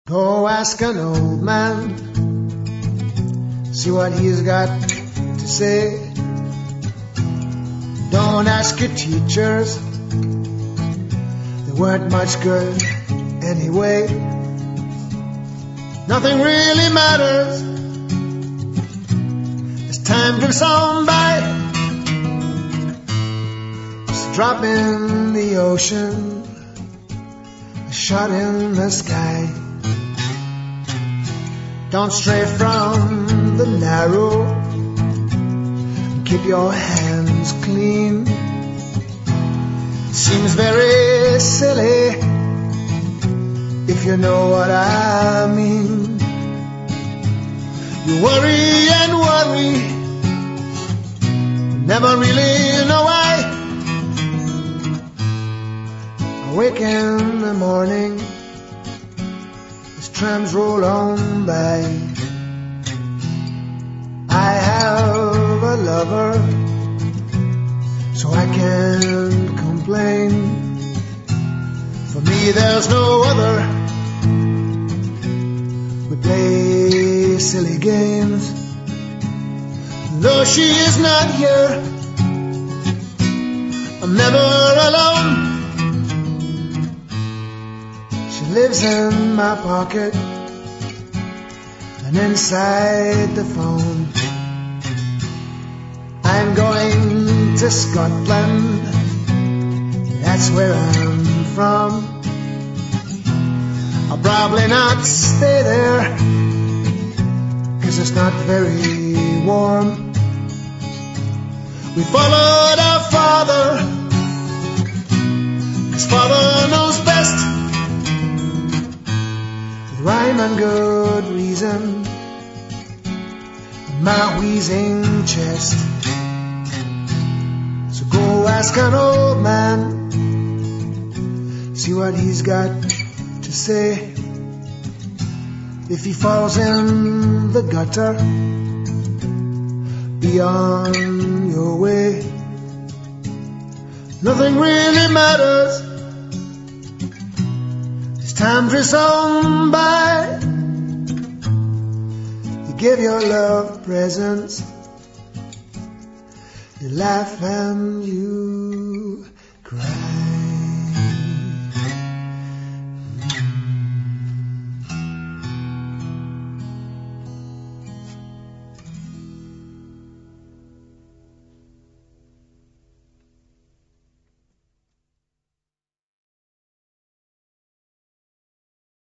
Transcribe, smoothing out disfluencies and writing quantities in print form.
Go ask an old man, see what he's got to say. Don't ask your teachers, they weren't much good anyway. Nothing really matters as time drifts on by. It's a drop in the ocean, a shot in the sky. Don't stray from the narrow, keep your hands clean. It seems very silly if you know what I mean. You worry and worry, never really know why. Awake in the morning, trams roll on by. I have a lover, so I can't complain. For me there's no other. We play silly games. Though she is not here, I'm never alone. Lives in my pocket and inside the phone. I'm going to Scotland, that's where I'm from. I'll probably not stay there, 'cause it's not very warm. We followed our father, 'cause father knows best. Rhyme and good reason, my wheezing chest. So go ask an old man, see what he's got to say. If he falls in the gutter, be on your way. Nothing really matters, time drifts on by. You give your love presents, you laugh and you cry.